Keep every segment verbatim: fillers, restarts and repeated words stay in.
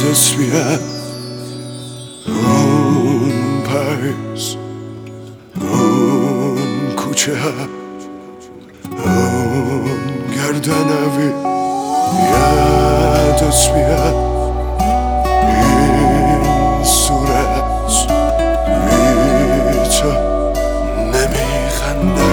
تصویه اون پایز اون کوچه اون گردنوی یه تصویه این صورت بی تو نمیخنده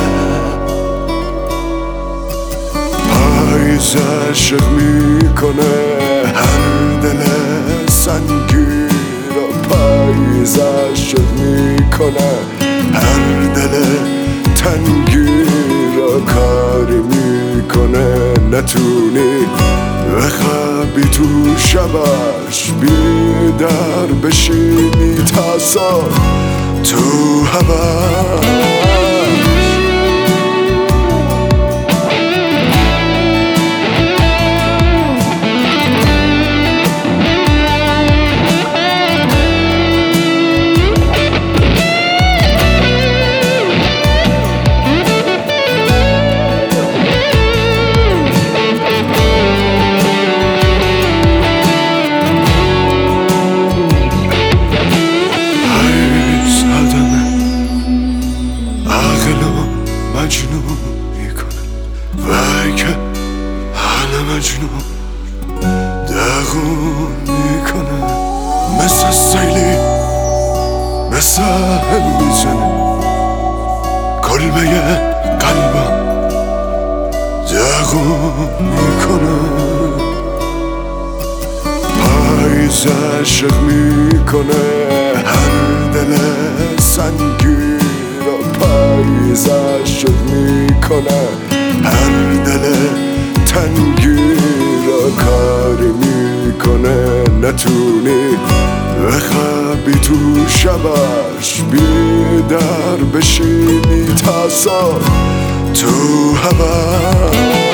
پایز عشق میکنه هر دل سنگی رو پایز عشق میکنه هر دل تنگی رو کاری میکنه نتونی بخوابی تو شبش بیدار بشینی تا صبح تو هواش مجنون میکنه وای که حال مجنون داغون میکنه مثل سیلی مثل میزنه کلبه قلبم داغون میکنه پایز عشق میکنه هر دل سنگی پایز عشق میکنه هر دل تنگی را کاری میکنه نتونی بخوابی تو شبش بیدار بشینی تا صبح تو هوا